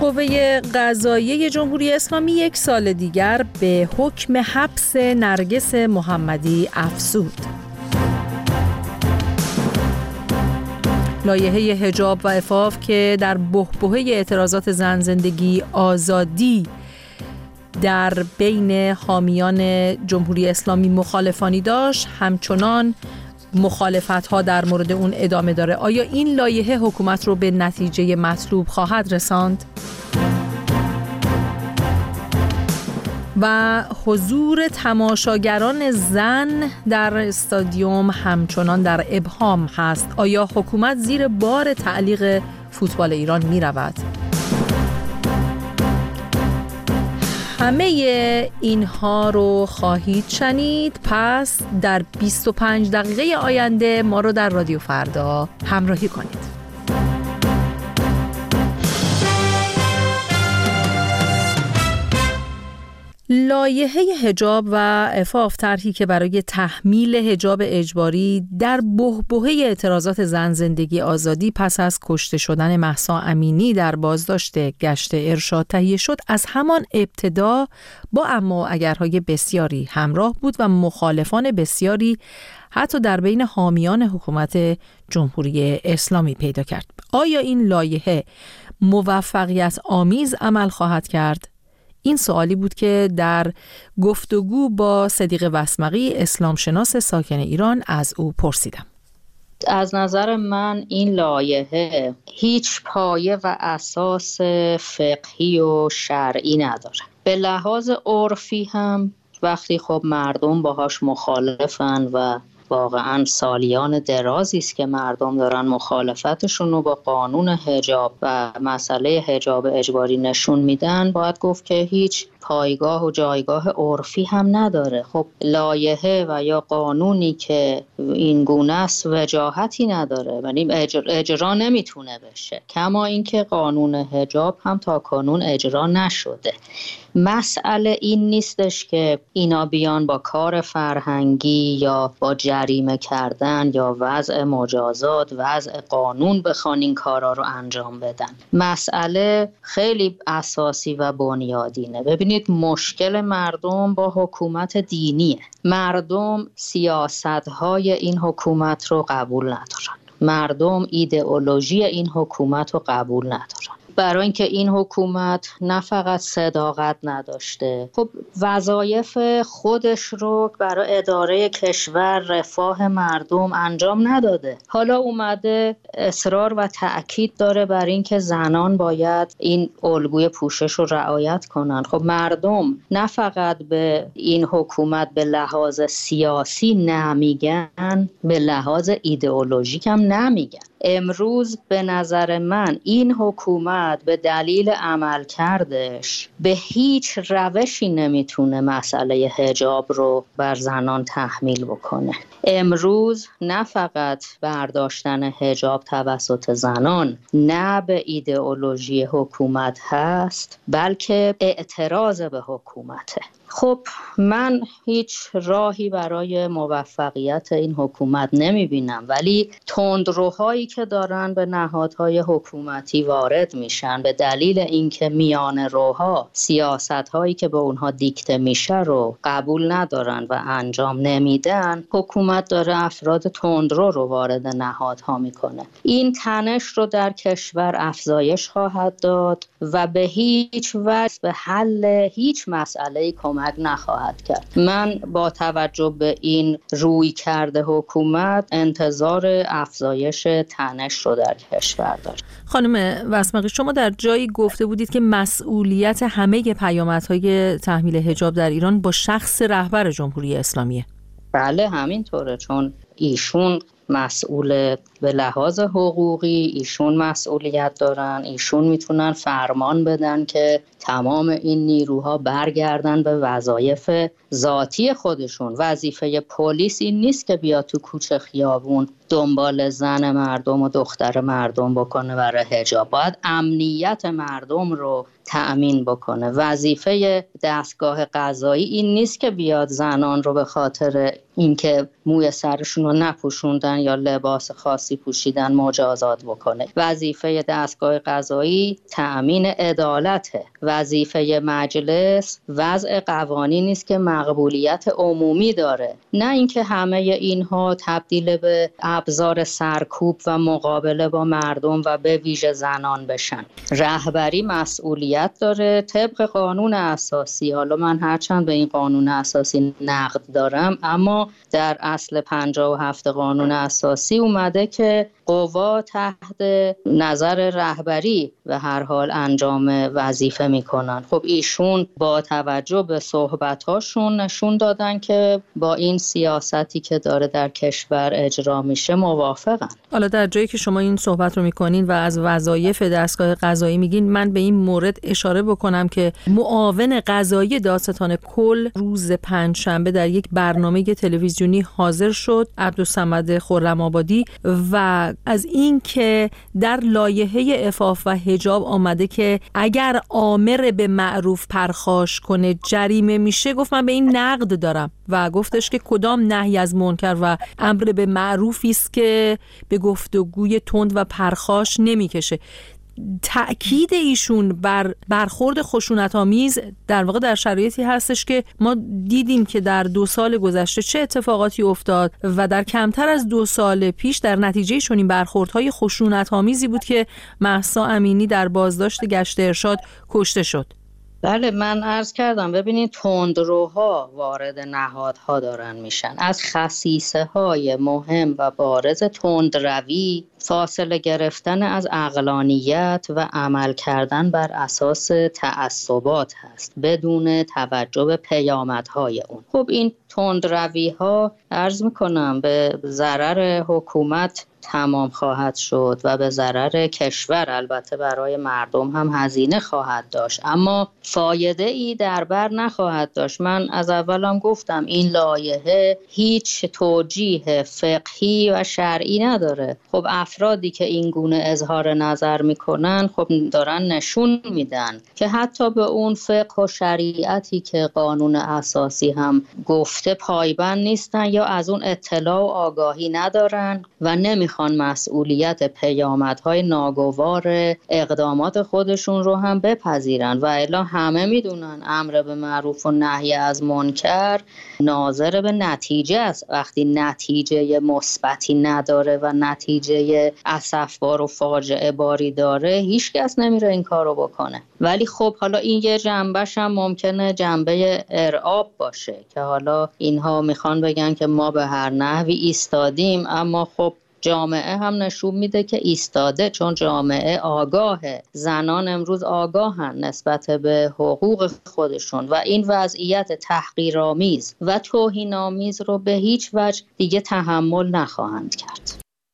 قوه قضاییه جمهوری اسلامی 1 سال دیگر به حکم حبس نرگس محمدی افزود. لایحه حجاب و عفاف که در بحبوحه اعتراضات زن زندگی آزادی در بین حامیان جمهوری اسلامی مخالفانی داشت، همچنان مخالفت‌ها در مورد اون ادامه داره. آیا این لایحه حکومت رو به نتیجه مطلوب خواهد رساند؟ و حضور تماشاگران زن در استادیوم همچنان در ابهام هست. آیا حکومت زیر بار تعلیق فوتبال ایران می رود؟ همه اینها رو خواهید شنید. پس در 25 دقیقه آینده ما رو در رادیو فردا همراهی کنید. لایحه حجاب و عفاف، طرحی که برای تحمیل حجاب اجباری در بحبوحه اعتراضات زن زندگی آزادی پس از کشته شدن مهسا امینی در بازداشت گشت ارشاد تهیه شد، از همان ابتدا با اما و اگرهای بسیاری همراه بود و مخالفان بسیاری حتی در بین حامیان حکومت جمهوری اسلامی پیدا کرد. آیا این لایحه موفقیت آمیز عمل خواهد کرد؟ این سوالی بود که در گفتگو با صدیق وسمقی، اسلام شناس ساکن ایران، از او پرسیدم. از نظر من این لایحه هیچ پایه و اساس فقهی و شرعی نداره. به لحاظ عرفی هم وقتی خب مردم باهاش مخالفن و واقعا سالیان درازی است که مردم دارن مخالفتشون رو با قانون حجاب و مسئله حجاب اجباری نشون میدن، باید گفت که هیچ پایگاه و جایگاه عرفی هم نداره. خب لایحه و یا قانونی که این گونه است وجاهتی نداره، یعنی اجرا نمیتونه بشه، کما اینکه قانون حجاب هم تا کنون اجرا نشده. مسئله این نیستش که اینا بیان با کار فرهنگی یا با جریمه کردن یا وضع مجازات، وضع قانون بخوان این کارا رو انجام بدن. مسئله خیلی اساسی و بنیادینه. ببینید مشکل مردم با حکومت دینیه. مردم سیاست‌های این حکومت رو قبول ندارن. مردم ایدئولوژی این حکومت رو قبول ندارن. برای اینکه این حکومت نه فقط صداقت نداشته، خب وظایف خودش رو برای اداره کشور، رفاه مردم انجام نداده. حالا اومده اصرار و تأکید داره بر اینکه زنان باید این الگوی پوشش رو رعایت کنن. خب مردم نه فقط به این حکومت به لحاظ سیاسی نمیگن، به لحاظ ایدئولوژیک هم نمیگن. امروز به نظر من این حکومت به دلیل عمل کردش به هیچ روشی نمیتونه مسئله حجاب رو بر زنان تحمیل بکنه. امروز نه فقط برداشتن حجاب توسط زنان نه به ایدئولوژی حکومت هست، بلکه اعتراض به حکومته. خب من هیچ راهی برای موفقیت این حکومت نمیبینم، ولی تندروهایی که دارن به نهادهای حکومتی وارد میشن به دلیل اینکه میان روها سیاست‌هایی که به اونها دیکته میشه رو قبول ندارن و انجام نمیدن، حکومت داره افراد تندرو رو وارد نهادها میکنه. این تنش رو در کشور افزایش خواهد داد و به هیچ وجه به حل هیچ مسئله کمک نخواهد کرد. من با توجه به این روی کرده حکومت انتظار افزایش تنش رو در کشور دارم. خانم وسمقی، شما در جایی گفته بودید که مسئولیت همه پیامدهای تحمیل حجاب در ایران با شخص رهبر جمهوری اسلامیه. بله همینطوره، چون ایشون مسئول به لحاظ حقوقی، ایشون مسئولیت دارن، ایشون میتونن فرمان بدن که تمام این نیروها برگردن به وظایف ذاتی خودشون. وظیفه پلیس این نیست که بیا تو کوچه خیابون دنبال زن مردم و دختر مردم بکنه برای حجاب. باید امنیت مردم رو تأمین بکنه. وظیفه دستگاه قضایی این نیست که بیاد زنان رو به خاطر اینکه موی سرشون رو نپوشوندن یا لباس خاصی پوشیدن مجازات بکنه. وظیفه دستگاه قضایی تأمین عدالته. وظیفه مجلس وضع قوانینی است که مقبولیت عمومی داره، نه اینکه همه اینها تبدیل به ابزار سرکوب و مقابله با مردم و به ویژه زنان بشن. رهبری مسئولیت داره طبق قانون اساسی. حالا من هرچند به این قانون اساسی نقد دارم، اما در اصل 57 قانون اساسی اومده که قوا تحت نظر رهبری به هر حال انجام وظیفه میکنن. خب ایشون با توجه به صحبتاشون نشون دادن که با این سیاستی که داره در کشور اجرا میشه موافقن. حالا در جایی که شما این صحبت رو میکنین و از وظایف دستگاه قضایی میگین، من به این مورد اشاره بکنم که معاون قضایی دادستان کل روز پنجشنبه در یک برنامه تلویزیونی حاضر شد، عبدالصمد خرم‌آبادی، و از این که در لایحه عفاف و حجاب آمده که اگر آمر به معروف پرخاش کنه جریمه میشه، گفت من به این نقد دارم و گفتش که کدام نهی از منکر و امر به معروفی است که به گفتگوی تند و پرخاش نمیکشه. تأکید ایشون بر برخورد خشونت‌آمیز در واقع در شرایطی هستش که ما دیدیم که در 2 سال گذشته چه اتفاقاتی افتاد و در کمتر از 2 سال پیش در نتیجه چنین برخوردهای خشونت‌آمیزی بود که مهسا امینی در بازداشت گشت ارشاد کشته شد. بله، من عرض کردم ببینید تندروها وارد نهادها دارن میشن. از خصیصه های مهم و بارز تندروی فاصله گرفتن از عقلانیت و عمل کردن بر اساس تعصبات هست بدون توجه به پیامدهای اون. خب این تندروی ها عرض میکنم به ضرر حکومت تمام خواهد شد و به ضرر کشور، البته برای مردم هم هزینه خواهد داشت، اما فایده ای در بر نخواهد داشت. من از اولم گفتم این لایحه هیچ توجیه فقهی و شرعی نداره. خب افرادی که این گونه اظهار نظر میکنن خب دارن نشون میدن که حتی به اون فقه و شریعتی که قانون اساسی هم گفته پایبند نیستن یا از اون اطلاع و آگاهی ندارن و نمیخوان مسئولیت پیامدهای ناگوار اقدامات خودشون رو هم بپذیرن. و الا همه میدونن امر به معروف و نهی از منکر ناظر به نتیجه است. وقتی نتیجه مثبتی نداره و نتیجه اسفبار و فاجعه باری داره، هیچ کس نمیره این کارو بکنه. ولی خب حالا این یه جنبش هم ممکنه جنبه ارعاب باشه که حالا اینها میخوان بگن که ما به هر نحوی ایستادیم، اما خب جامعه هم نشون میده که ایستاده، چون جامعه آگاهه. زنان امروز آگاهن نسبت به حقوق خودشون و این وضعیت تحقیرآمیز و توهین‌آمیز رو به هیچ وجه دیگه تحمل نخواهند کرد.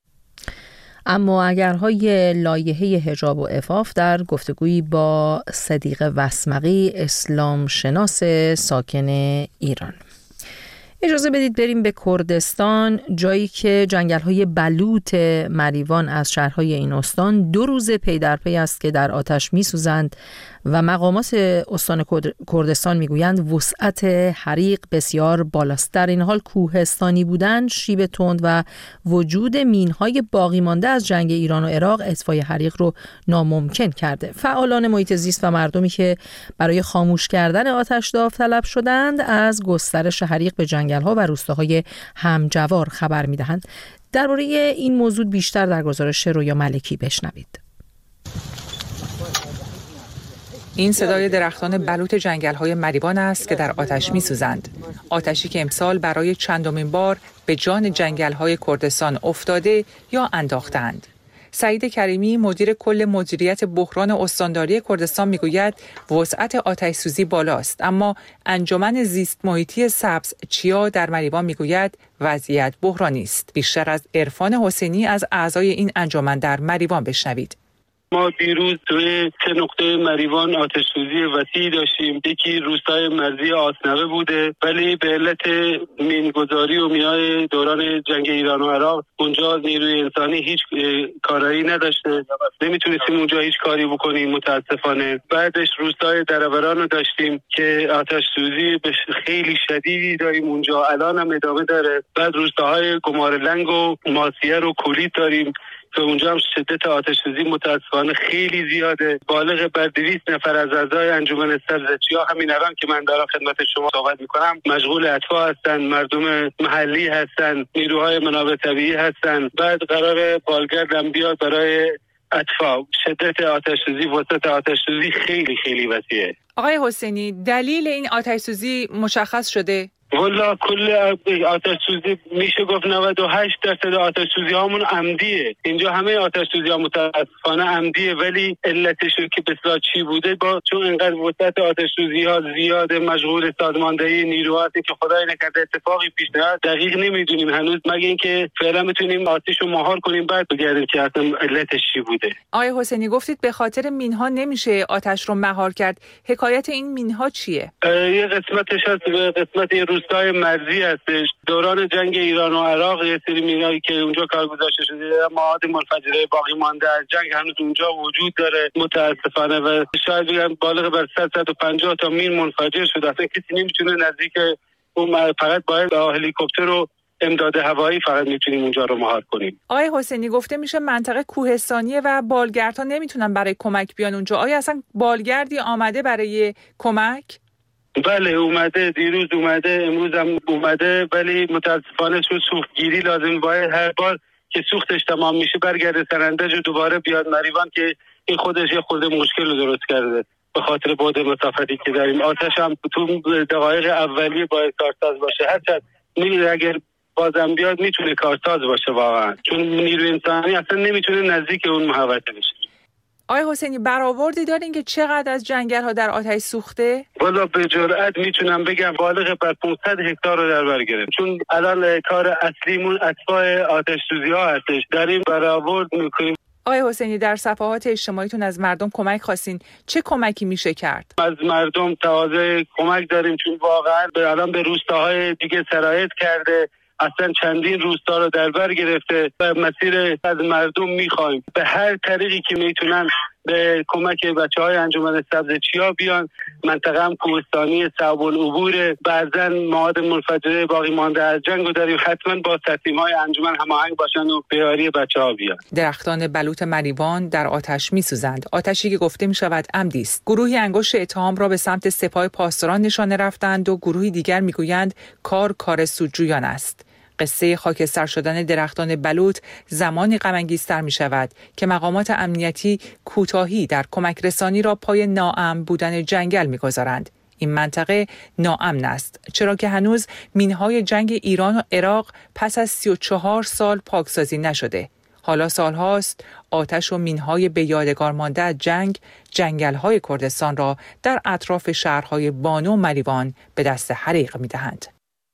اما اگرهای لایحه حجاب و عفاف در گفتگویی با صدیق وسمقی، اسلام شناس ساکن ایران. اجازه بدید بریم به کردستان، جایی که جنگل‌های بلوط مریوان از شهرهای این استان 2 روز پی در پی است که در آتش می‌سوزند و مقامات استان کردستان میگویند وسعت حریق بسیار بالاست. در این حال کوهستانی بودن، شیب تند و وجود مین‌های باقی مانده از جنگ ایران و عراق اطفای حریق رو ناممکن کرده. فعالان محیط زیست و مردمی که برای خاموش کردن آتش داوطلب شدند از گسترش حریق به جنگل‌ها و روستاهای همجوار خبر می‌دهند. درباره این موضوع بیشتر در گزارش رویا ملکی بشنوید. این صدای درختان بلوط جنگل‌های مریوان است که در آتش می‌سوزند. آتشی که امسال برای چندمین بار به جان جنگل‌های کردستان افتاده یا انداختند. سعید کریمی مدیر کل مدیریت بحران استانداری کردستان میگوید وسعت آتش‌سوزی بالاست، اما انجمن زیست محیطی سبز چیا در مریوان میگوید وضعیت بحرانی است. بیشتر از عرفان حسینی از اعضای این انجمن در مریوان بشنوید. ما دیروز توی 3 نقطه مریوان آتش‌سوزی وسیعی داشتیم. یکی روستای مرزی آسنوه بوده، ولی به علت مینگذاری و میای دوران جنگ ایران و عراق اونجا نیروی انسانی هیچ کارایی نداشته، نمیتونستیم اونجا هیچ کاری بکنیم متاسفانه. بعدش روستای دروران رو داشتیم که آتش‌سوزی خیلی شدیدی داریم اونجا، الان هم ادامه داره. بعد روستاهای گمارلنگ و ماسیه رو کلید داریم که اونجا هم شدت آتش‌سوزی متاسفانه خیلی زیاده. بالغ بر 200 نفر از اعضای انجمن سبزچیا همین الان که من دارم خدمت شما صحبت میکنم مشغول اطفاء هستن، مردم محلی هستن، نیروهای منابع طبیعی هستن. بعد قرار بالگرد هم بیاد برای اطفاء. شدت آتش‌سوزی، وسعت آتش‌سوزی خیلی خیلی وسیعه. آقای حسینی، دلیل این آتش‌سوزی مشخص شده؟ والا کل آتش‌سوزی میشه گفت 98% آتش‌سوزی هامون عمدیه. اینجا همه آتش‌سوزی ها متاسفانه عمدیه، ولی علتش که بسیار چی بوده چون اینقدر وسعت آتش‌سوزی ها زیاده، مشغول سازماندهی نیروها هستیم که خدای نکرده اتفاقی پیش نیاد. دقیق نمیدونیم هنوز، مگه اینکه فعلا بتونیم آتش رو مهار کنیم بعد بگردیم که اصلا علتش چی بوده. آقای حسینی گفتید به خاطر مینها نمیشه آتش رو مهار کرد. حکایت این مینها چیه؟ یه قسمتش هست به قسمت روستای مرزی هستش. دوران جنگ ایران و عراق یه سری مینایی که اونجا کار گذاشته شده، مواد منفجره باقی مانده از جنگ هنوز اونجا وجود داره متاسفانه، و شاید بگم بالغ بر 150 تا مین منفجر شده. اصلا کسی نمیتونه نزدیک اون، فقط باید با هلیکوپتر و امداد هوایی فقط میتونیم اونجا رو مهار کنیم. آقای حسینی گفته میشه منطقه کوهستانیه و بالگردها نمیتونن برای کمک بیان اونجا. آیا اصلا بالگردی آمده برای کمک؟ بله اومده، دیروز اومده، امروز هم اومده، ولی متاسفانه چون سوختگیری لازم باید هر بار که سوختش تمام میشه برگرده سرندج و دوباره بیاد مریوان که این خودش یه خورده مشکل رو درست کرده به خاطر بعد مسافتی که داریم. آتش هم تو دقایق اولیه باید کارساز باشه، هرچند اگر بازم بیاد میتونه کارساز باشه واقعا، چون نیروی انسانی اصلا نمیتونه نزدیک اون محوطه بشه. آقای حسینی برآوردی دارین که چقدر از جنگل‌ها در آتش سوخته؟ والا به جرئت میتونم بگم بالغ بر 500 هکتار رو در بر گرفت، چون الان کار اصلیمون اطفاء آتش‌سوزی‌ها هستش، داریم برآورد میکنیم. آقای حسینی در صفحات اجتماعیتون از مردم کمک خواستین، چه کمکی میشه کرد؟ از مردم تقاضای کمک داریم، چون واقعا الان به روستاهای دیگه سرایت کرده، اصلا چندین روستا رو در بر گرفته و مسیر از مردم میخوایم به هر طریقی که میتونن به کمک بچه‌های انجمن سبزچیا بیان. منطقه هم کوهستانی صعب العبور، بعضا مواد منفجره باقی مانده از جنگ رو داریم. حتما با تصمیم‌های انجمن هماهنگ باشن و به یاری بچه‌ها بیان. درختان بلوط مریوان در آتش میسوزند. آتشی که گفته میشود عمدی است. گروهی انگشت اتهام را به سمت سپاه پاسداران نشانه رفتند و گروهی دیگر میگویند کار سودجویان است. قصه خاکستر شدن درختان بلوط زمانی غم‌انگیزتر می شود که مقامات امنیتی کوتاهی در کمک رسانی را پای ناامن بودن جنگل می گذارند. این منطقه ناامن است، چرا که هنوز مینهای جنگ ایران و عراق پس از 34 سال پاکسازی نشده. حالا سالهاست آتش و مینهای به یادگار مانده از جنگل‌های کردستان را در اطراف شهرهای بانو و مریوان به دست حریق می دهند.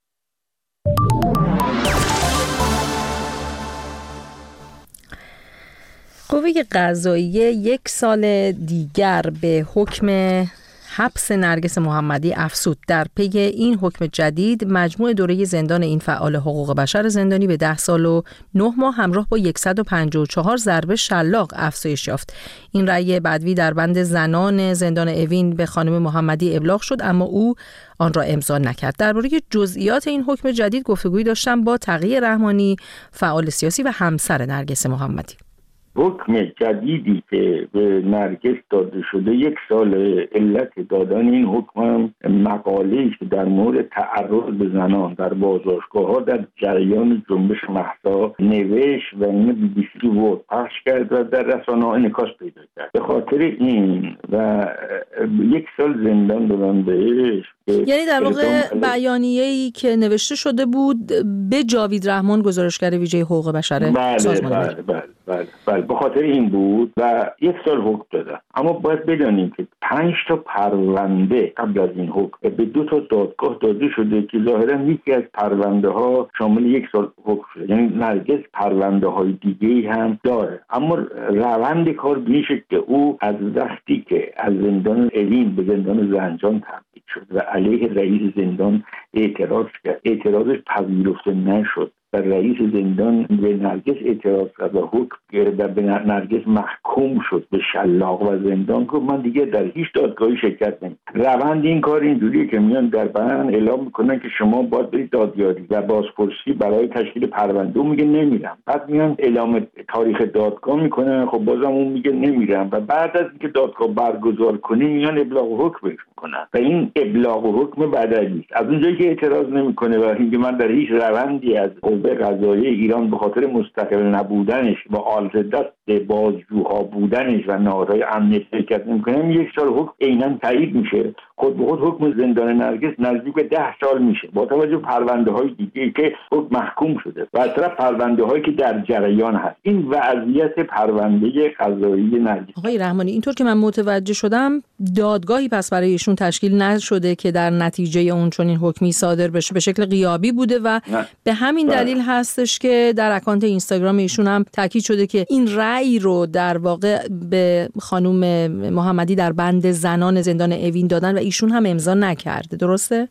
قوه قضاییه 1 سال دیگر به حکم حبس نرگس محمدی افزود. در پی این حکم جدید مجموع دوره زندان این فعال حقوق بشر زندانی به 10 سال و 9 ماه همراه با 154 ضربه شلاق افزایش یافت. این رأی بدوی در بند زنان زندان اوین به خانم محمدی ابلاغ شد، اما او آن را امضا نکرد. درباره جزئیات این حکم جدید گفتگویی داشتم با تقی رحمانی، فعال سیاسی و همسر نرگس محمدی. حکم جدیدی که به نرگس داده شده 1 سال. علت دادن این حکم مقاله‌ای که در مورد تعرض به زنان در بازداشتگاه‌ها در جریان جنبش مهسا نوشت و این BBC رو پخش کرد و در رسانه‌ها انعکاس پیدا کرد. به خاطر این و 1 سال زندان دادن بهش یعنی در واقع بیانیه‌ای که نوشته شده بود به جاوید رحمان، گزارشگر ویژه حقوق بشر سازمان ملل. بله به خاطر این بود و 1 سال حکم دادن. اما باید بدانیم که 5 تا پرونده قبل از این حکم به 2 تا دادگاه داده شده که ظاهرا یکی از پرونده ها شامل 1 سال حکم شده. یعنی نرگس پرونده های دیگه هم داره، اما روند کار میشه که او از وقتی که از زندان اوین به زندان زنجان تبدیل شد و علیه رئیس زندان اعتراض کرد، اعتراضش پذیرفته نشد و رئیس زندان به نرگس اعتراض کرد و حکم گرفت و به نرگس محکوم شد به شلاق و زندان. گفت من دیگه در هیچ دادگاهی شرکت نمی‌کنم. روند این کار اینجوریه که میان در بیان اعلام میکنن که شما باید برید دادیاری و بازپرسی برای تشکیل پرونده. میگه نمیرم. بعد میان اعلام تاریخ دادگاه میکنن، خب بازم اون میگه نمیرم و بعد از اینکه دادگاه برگزار کنه میان ابلاغ حکم میکنن و این ابلاغ حکم بدلی از اونجایی که اعتراض نمیکنه و اینکه من در هیچ روندی از قوه قضاییه ایران به خاطر مستقل نبودنش و آلت دست بازجوها بودنش و نهادهای امنیت شرکت نمیکنه، 1 سال حکم عیناً تایید میشه. خود به خود حکم زندان نرگس نزدیک به 10 سال میشه با توجه به پرونده های دیگه که حکم محکوم شده و از طرف پرونده هایی که در جریان هست. این وضعیت پرونده قضایی نرگس. آقای رحمانی، اینطور که من متوجه شدم دادگاهی پس برای ایشون تشکیل نشده که در نتیجه اون چنین حکمی صادر بشه، به شکل غیابی بوده و به همین دلیل هستش که در اکانت اینستاگرام ایشون هم تاکید شده که این رأی رو در واقع به خانم محمدی در بند زنان زندان اوین دادن و ایشون هم امضا نکرده. درسته؟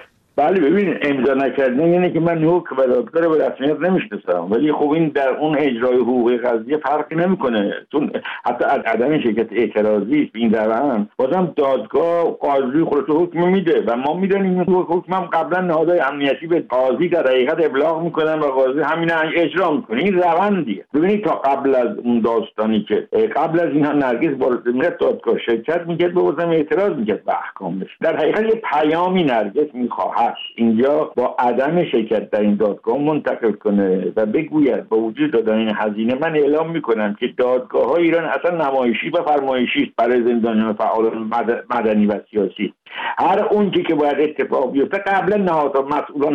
بله ببین، امضا نکردن یعنی که من حکم و دادگاه رو به رسمیت نمیشناسم، ولی خب این در اون اجرای حقوقی قضیه فرقی نمیکنه، چون حتی از عدم شرکت اعتراضی این روند بازم دادگاه قاضی خودش حکم میده و ما میدونیم حکم هم قبلا نهادهای امنیتی به قاضی در حقیقت ابلاغ میکنن و قاضی همین اجرا میکنه. این روندیه. ببینید تا قبل از اون داستانی که قبل از اینها نرگس با دادگاه شرکت میکرد به بازم اعتراض میکرد به احکامش، در حقیقت یه پیامی نرگس میخواد اینجا با عدم شرکت در این دادگاه منتقل کنه و بگوید با وجود دادن این هزینه من اعلام میکنم که دادگاه‌های ایران اصلا نمایشی و فرمایشی برای زندانیان فعالان مدنی و سیاسی. هر اون که باید اتفاق بیفته قبلا نهادها مسئولان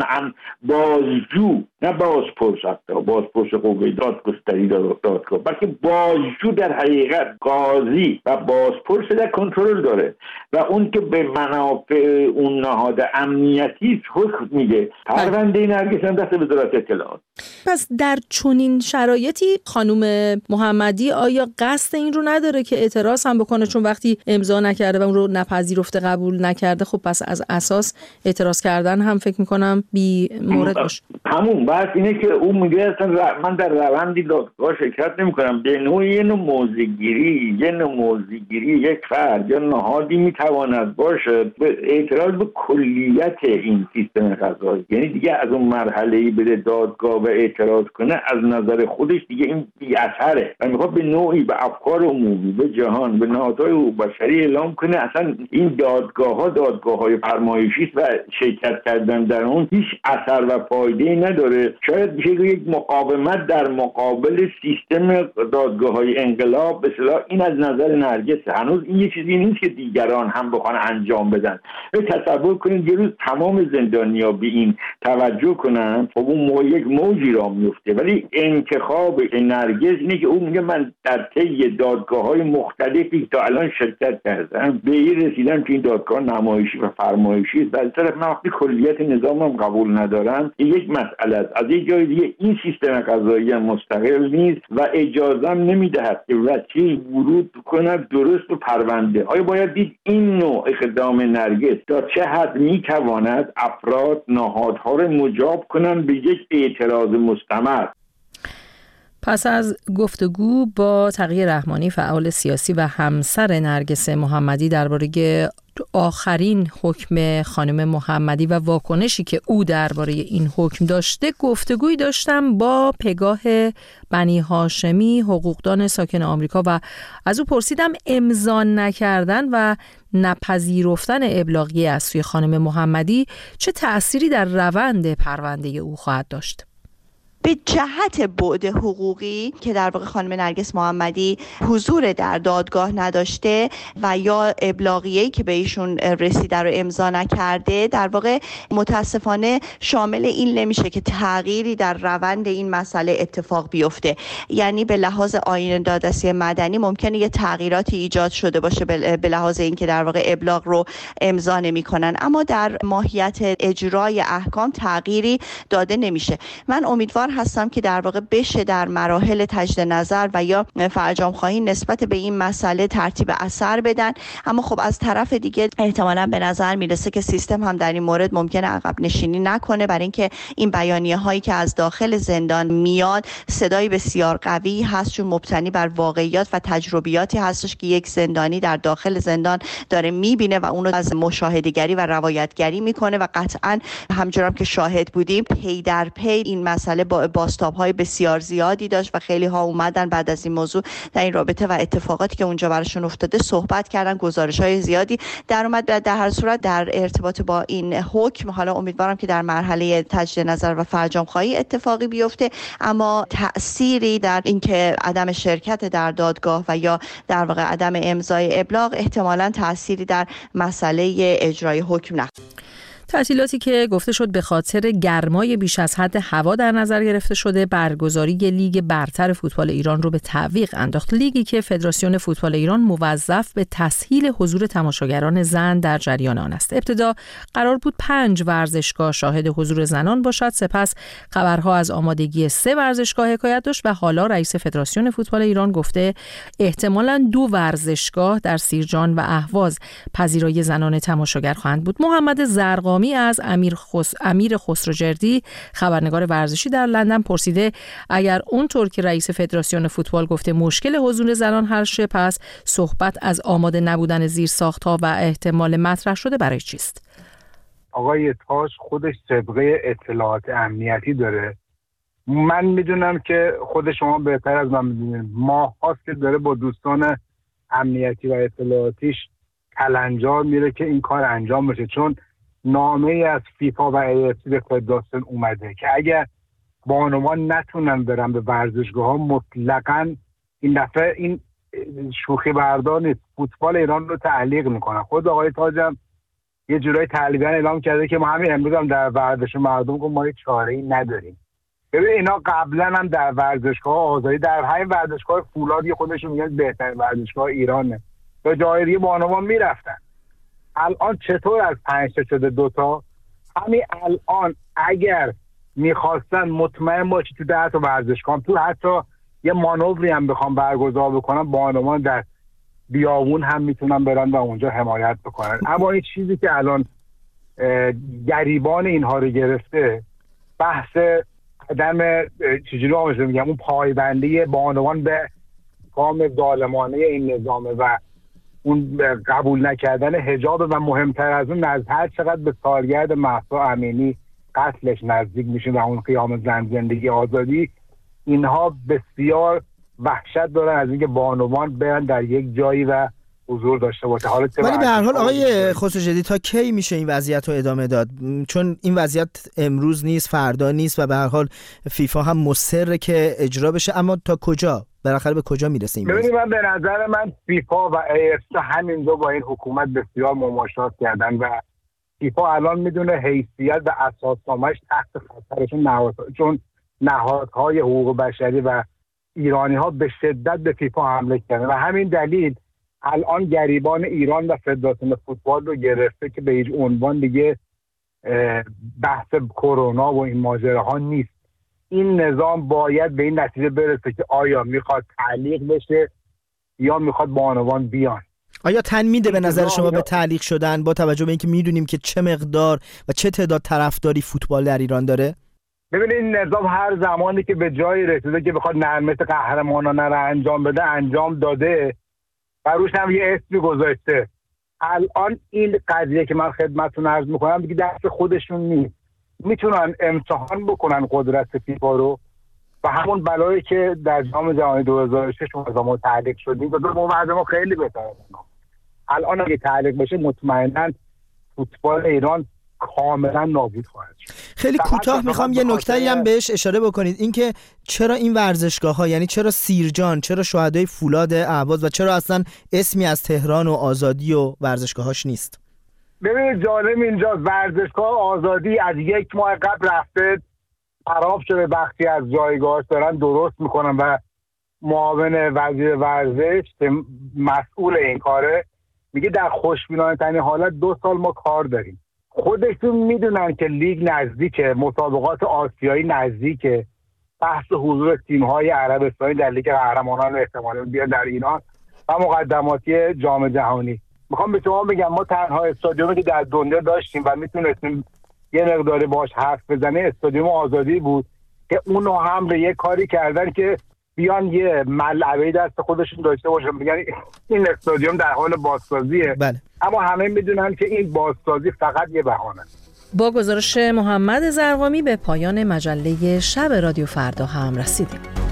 بازجو، نه بازپرس، حتی بازپرس قوه دادگستری دادگاه، بلکه بازجو در حقیقت قاضی و بازپرس در کنترل داره و اون که به منافع اون نهاد امنیتی حکم میده. پرونده نرگس هم دست وزارت اطلاعات. پس در چنین شرایطی خانم محمدی آیا قصد این رو نداره که اعتراض هم بکنه؟ چون وقتی امضا نکرده و اون رو نپذیرفته، قبول نکرده، خب پس از اساس اعتراض کردن هم فکر میکنم بی مورد باشه. همون بحث اینه که اون میگه اصلا من در روندی دادگاه شرکت نمیکنم. به نوعی یه نوع موضع‌گیری یک فرد یا نهادی میتواند باشه به اعتراض به کلیت این سیستم قضایی، یعنی دیگه از اون مرحله‌ای بده دادگاه و اعتراض کنه از نظر خودش دیگه این بی اثره و میخواد به نوعی به افکار عمومی، به جهان، به نهادهای حقوق بشری اعلام کنه اصلا این دادگاه‌های فرمایشی و شرکت کردن در اون هیچ اثر و فایده‌ای نداره. شاید میشه یک مقاومت در مقابل سیستم دادگاه‌های انقلاب. به اصطلاح این از نظر نرگس هنوز این یه چیزی نیست که دیگران هم بخوان انجام بدن. تصور کنید یه روز تمام زندانی‌ها به این توجه کنن، خب اون موقع یک موجی را میفته. ولی انتخاب نرگس اینه که اون میگه من در طی دادگاه‌های مختلفی تا الان شرکت کردم، به این رسیدم که این دادگاه نمایشی و فرمایشی است. از طرف من وقتی کلیت نظامم قبول ندارم، یک مسئله است. از یک جای دیگه این سیستم قضایی مستقل نیست و اجازه نمیدهد که وکیل ورود کند درست به پرونده. آیا باید دید این نوع اقدام نرگس تا چه حد میتواند افراد نهادها را مجاب کنند به یک اعتراض مستمر. پس از گفتگو با تقی رحمانی، فعال سیاسی و همسر نرگس محمدی درباره آخرین حکم خانم محمدی و واکنشی که او درباره این حکم داشته، گفتگویی داشتم با پگاه بنی هاشمی، حقوقدان ساکن آمریکا، و از او پرسیدم امضا نکردن و نپذیرفتن ابلاغیه از سوی خانم محمدی چه تأثیری در روند پرونده او خواهد داشت. به جهت بعد حقوقی که در واقع خانم نرگس محمدی حضور در دادگاه نداشته و یا ابلاغیه‌ای که به ایشون رسیده رو امضا نکرده، در واقع متاسفانه شامل این نمیشه که تغییری در روند این مسئله اتفاق بیفته. یعنی به لحاظ آیین دادرسی مدنی ممکنه یه تغییراتی ایجاد شده باشه به لحاظ اینکه در واقع ابلاغ رو امضا نمی‌کنن، اما در ماهیت اجرای احکام تغییری داده نمیشه. من امیدوار هستم که در واقع بشه در مراحل تجدید نظر و یا فرجام خواهی نسبت به این مسئله ترتیب اثر بدن، اما خب از طرف دیگه احتمالاً به نظر میرسه که سیستم هم در این مورد ممکنه عقب نشینی نکنه، برای اینکه این بیانیه هایی که از داخل زندان میاد صدای بسیار قوی هست، چون مبتنی بر واقعیات و تجربیاتی هستش که یک زندانی در داخل زندان داره میبینه و اونو از مشاهده‌گری و روایتگری میکنه و قطعاً همچنان که شاهد بودیم پی در پی این مسئله با بازتاب‌های بسیار زیادی داشت و خیلی ها اومدن بعد از این موضوع در این رابطه و اتفاقاتی که اونجا براشون افتاده صحبت کردن، گزارش‌های زیادی در اومد. در هر صورت در ارتباط با این حکم حالا امیدوارم که در مرحله تجدید نظر و فرجام خواهی اتفاقی بیفته، اما تأثیری در اینکه عدم شرکت در دادگاه و یا در واقع عدم امضای ابلاغ احتمالاً تأثیری در مسئله اجرای حکم نه. تعطیلاتی که گفته شد به خاطر گرمای بیش از حد هوا در نظر گرفته شده، برگزاری لیگ برتر فوتبال ایران رو به تعویق انداخت. لیگی که فدراسیون فوتبال ایران موظف به تسهیل حضور تماشاگران زن در جریان آن است. ابتدا قرار بود 5 ورزشگاه شاهد حضور زنان باشد، سپس خبرها از آمادگی 3 ورزشگاه حکایت داشت و حالا رئیس فدراسیون فوتبال ایران گفته احتمالاً 2 ورزشگاه در سیرجان و اهواز پذیرای زنان تماشاگر خواهند بود. محمد زرقامی از امیر خسروجردی خبرنگار ورزشی در لندن پرسیده اگر اونطور که رئیس فدراسیون فوتبال گفته مشکل حضور زنان حل شه، پس صحبت از آماده نبودن زیرساخت‌ها و احتمال مطرح شده برای چیست؟ آقای تاج خودش سابقه اطلاعات امنیتی داره. من میدونم که خود شما بهتر از من میدونید، ماهاست که داره با دوستان امنیتی و اطلاعاتیش کلنجار میره که این کار انجام بشه، چون نامه ای از فیفا و AFC به فدراسیون اومده که اگر بانوان نتونن برن به ورزشگاه ها مطلقاً این دفعه این شوخی بردار نیست، فوتبال ایران رو تعلیق میکنن. خود آقای تاجم یه جورای تعلیقاً اعلام کرده که ما همین امروز هم در ورزش مردم که ما چاره‌ای نداریم. ببین اینا قبلا هم در ورزشگاه آزادی، در همین ورزشگاه فولادی خودشون میگن بهترین ورزشگاه ایرانه، تا جای دیگه بانوان میرفتن. الان چطور از 5 تا شده 2 تا؟ همین الان اگر میخواستن مطمئن باشی تو 10 تا ورزشگاه، تو حتی یه مانوری هم بخوام برگزار بکنن، بانوان در بیابون هم میتونن برن و اونجا حمایت بکنن. اما این چیزی که الان گریبان اینها رو گرفته، بحث عدم چجوری آموزه میگم اون پایبندی بانوان به کام ظالمانه این نظامه و اون قبول نکردن حجاب و مهمتر از اون از هر چقدر به سالگرد مهسا امینی قتلش نزدیک میشه و اون قیام زن زندگی آزادی، اینها بسیار وحشت دارن از اینکه بانوان برن در یک جایی و حضور داشته باشه. حالا ولی به هر حال آقای خسروجردی تا کی میشه این وضعیت رو ادامه داد؟ چون این وضعیت امروز نیست، فردا نیست و به هر حال فیفا هم مصره که اجرا بشه، اما تا کجا؟ بالاخره به کجا میرسه این؟ ببینید من به نظر من فیفا و AFC همینجا با این حکومت بسیار مماشات کردن و فیفا الان میدونه حیثیت و اساسنامه‌اش تحت خطرشون چون نهادهای حقوق بشری و ایرانی ها به شدت به فیفا حمله کردن و همین دلیل الان گریبان ایران و فدراسیون فوتبال رو گرفته که به هیچ عنوان دیگه بحث کرونا و این ماجراها نیست. این نظام باید به این نتیجه برسه که آیا میخواد تعلیق بشه یا میخواد بانوان بیان. آیا تن میده به نظر شما به تعلیق شدن با توجه به اینکه میدونیم که چه مقدار و چه تعداد طرفداری فوتبال در ایران داره؟ ببینید این نظام هر زمانی که به جایی رسیده که بخواد نرمت قهرمانانه رو انجام بده انجام داده و روش هم یه اسمی گذاشته. الان این قضیه که من خدمتتون عرض میکنم دیگه دست خودشون نیست، میتونن امتحان بکنن قدرت فیفا رو و همون بلایی که در جام جهانی 2006 ما تعلیق شدیم و دو ما خیلی بهتره. الان اگه تعلیق بشه مطمئنا فوتبال ایران کاملا نابود خواهد شد. خیلی کوتاه میخوام یه نکته‌ای هم بهش اشاره بکنید، اینکه چرا این ورزشگاه‌ها، یعنی چرا سیرجان، چرا شهدای فولاد اهواز و چرا اصلا اسمی از تهران و آزادی و ورزشگاهاش نیست؟ ببینید جالب اینجا ورزشگاه آزادی از 1 ماه قبل رفته خراب شده، بخشی از جایگاهاش دارن درست میکنن و معاون وزیر ورزش که مسئول این کاره میگه در خوشبینانه ترین حالت 2 سال ما کار داریم. خودشون میدونن که لیگ نزدیکه، مسابقات آسیایی نزدیکه، بحث حضور تیم‌های عربستانی در لیگ قهرمانان احتمالاً بیاد در ایران و مقدماتی جام جهانی. میخوام به شما بگم ما تنها استادیومی که در دنیا داشتیم و میتونستیم یه مقداری باش حرف بزنه استادیوم آزادی بود که اونو هم به یه کاری کردن که بیان یه ملعبه دست خودشون داشته باشن، بگن این استادیوم در حال بازسازیه. بله. اما همه میدونن که این بازسازی فقط یه بهانه. با گزارش محمد زرقامی به پایان مجله شب رادیو فردا هم رسیدیم.